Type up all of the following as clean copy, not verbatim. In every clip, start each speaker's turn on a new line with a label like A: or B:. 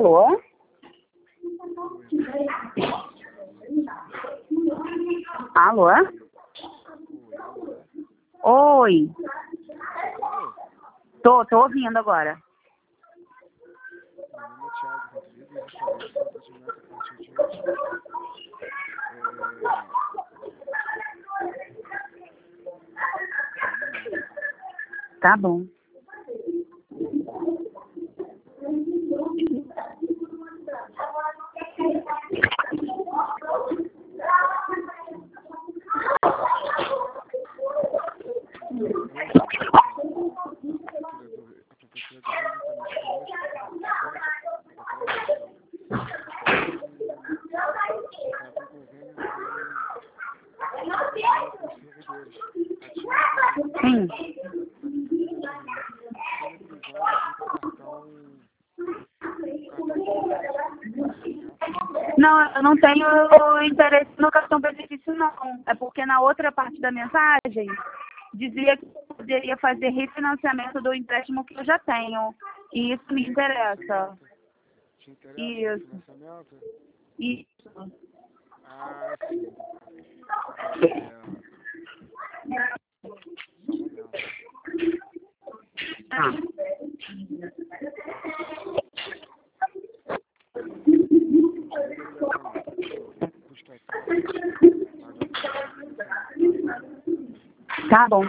A: Alô? Alô? Oi. Tô ouvindo agora.
B: Meu nome é Thiago Rodrigues, eu falei sobre atendimento a partir de hoje.
A: Tá bom. Sim. Não, eu não tenho interesse no cartão benefício, não. É porque na outra parte da mensagem dizia que eu poderia fazer refinanciamento do empréstimo que eu já tenho. E isso me interessa.
B: Te interessa
A: Isso.
B: financiamento?
A: Isso.
B: Ah, sim.
A: Ah. Tá bom.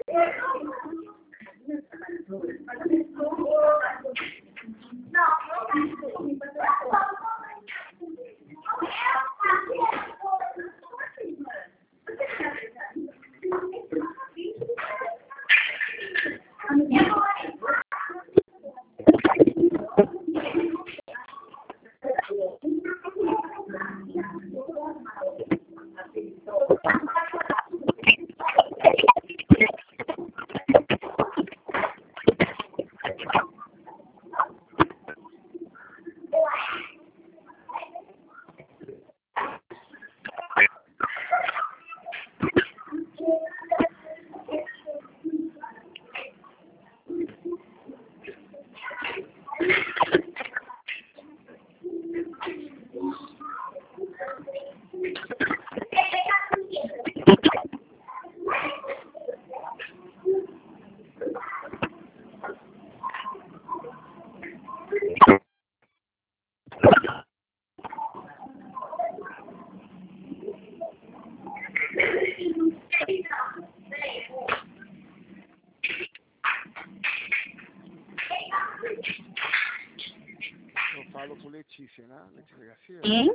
B: Eu falo com Letícia, né? Letícia Garcia?
A: Sim?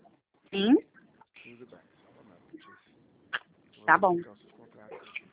A: Sim?
B: Tudo bem, só um momento, Letícia.
A: Tá bom.
B: Verificar os seus contratos aqui.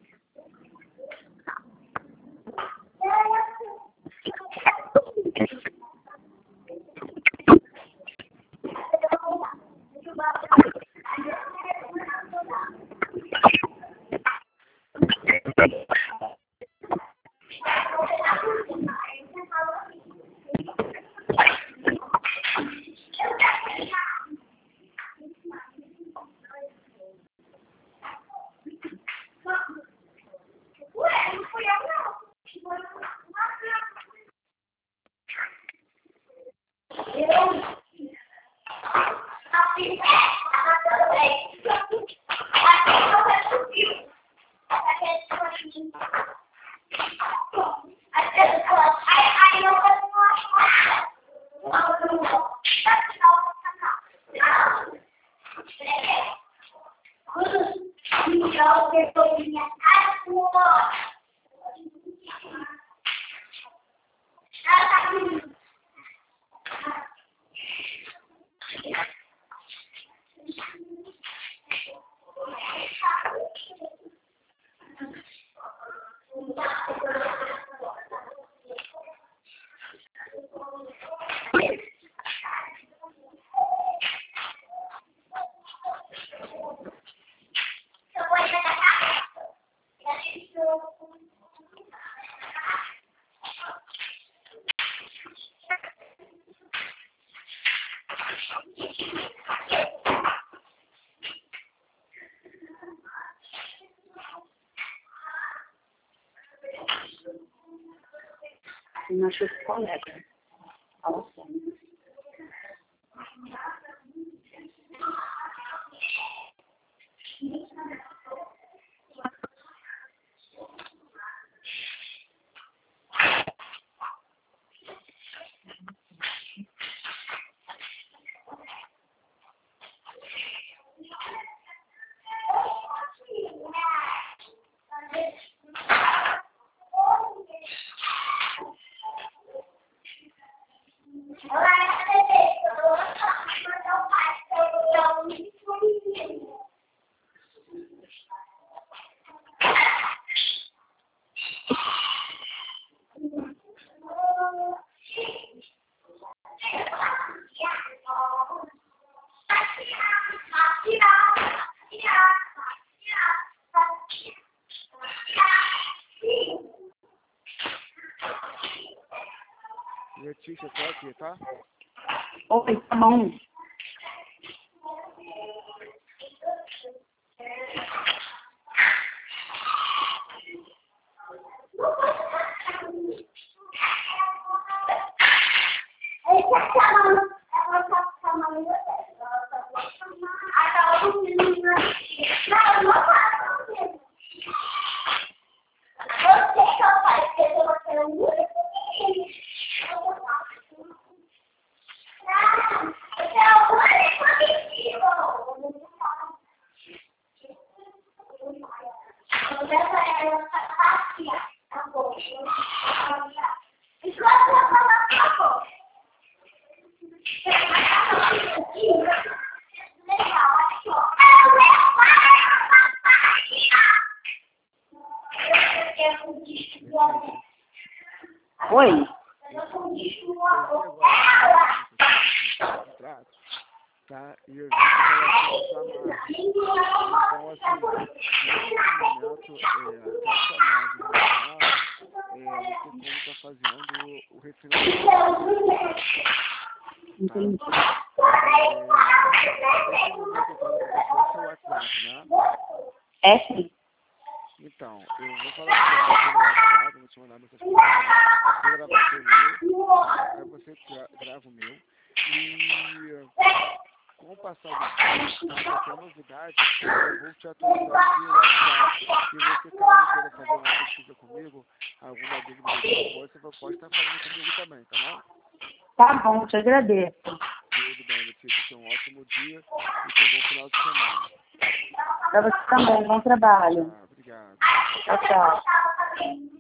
A: Nossos colegas.
B: Letícia, tô aqui, tá?
A: Oi, tá bom. Oi.
B: Tá? E eu vi que ela tinha então, assim, nesse momento, essa margem não tem como estar fazendo o refinanciamento.
A: Entendi.
B: Esse momento eu falo para você é seu WhatsApp, né?
A: É sim.
B: Então, eu vou falar com você pelo WhatsApp, vou te mandar mensagem por WhatsApp, vou gravar teu meu, tá? Aí você grava o meu. E com o passar do tempo, qualquer novidade, eu vou te atualizar via WhatsApp. E você, caso queira fazer uma pesquisa comigo, alguma dúvida você pode estar falando comigo também, tá bom?
A: Tá bom, te agradeço.
B: Tudo bem, Letícia. Tenha um ótimo dia e tenha um bom final de semana.
A: Pra você também, bom trabalho.
B: Obrigado.
A: Tchau, tchau.